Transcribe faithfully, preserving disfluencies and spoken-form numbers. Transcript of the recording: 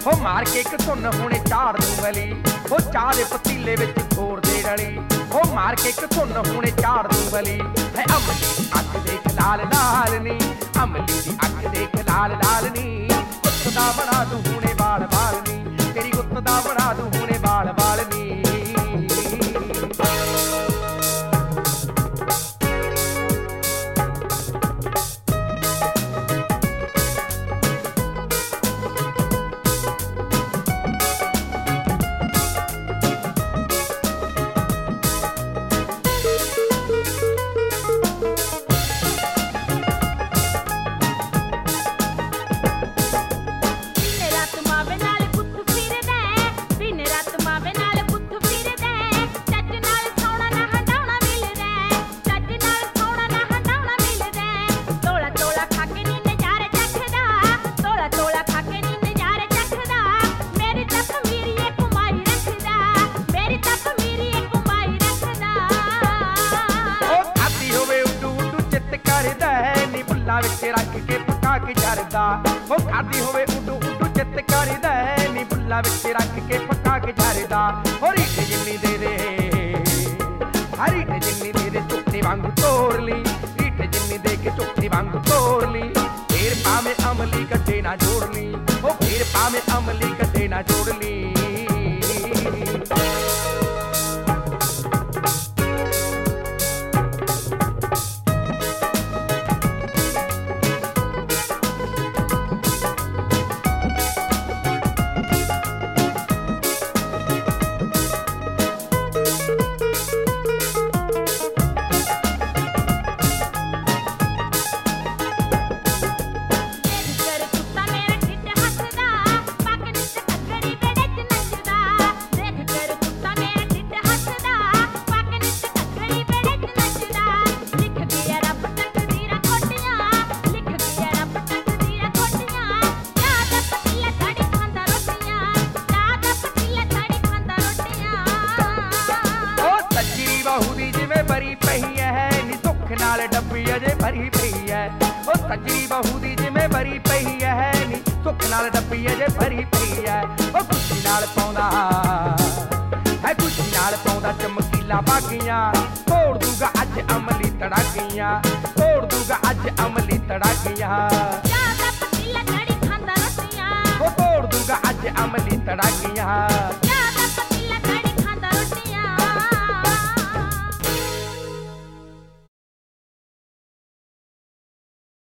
हो मार के एक धुन हुणे झाड़ दूं गली, हो चाह दे पतीले विच घोर दे रली, हो मार के एक धुन हुणे झाड़ दूं गली। है अमली दी अख देख लाल लाल नी, अमली दी अख देख लाल लाल नी, गुत्त दा बना दूं हुणे बाल बाल नी, तेरी गुत्त दा बना दूं हुणे बाल बाल नी। विच रख के पका के झरदा, हो खादी होवे उडू उडू चित करदा, नी बुल्ला विच रख के पका के झरदा। हो रीठ जिन्नी दे दे, रीठ जिन्नी दे दे चुक्की वांगू तोड़ ली, रीठ जिन्नी दे के चुक्की वांगू तोड़ ली, फिर पावे अमली गड्ढे ना जोड़ ली, हो फिर पावे अमली गड्ढे ना जोड़ ली। भरी पई है नी सुख नाल डब्बी अजे भरी पई है, ओ सजरी बहू दी जिमें भरी पई है नी सुख नाल डब्बी अजे भरी पई है। ओ खुशी नाल पाउंदा है, खुशी नाल पाउंदा चमकीला बागियां, तोड़ दूंगा अज अमली तड़ाकियां, तोड़ दूंगा अज अमली तड़ाकियां, ओ तोड़ दूंगा अज अमली तड़ाकियां।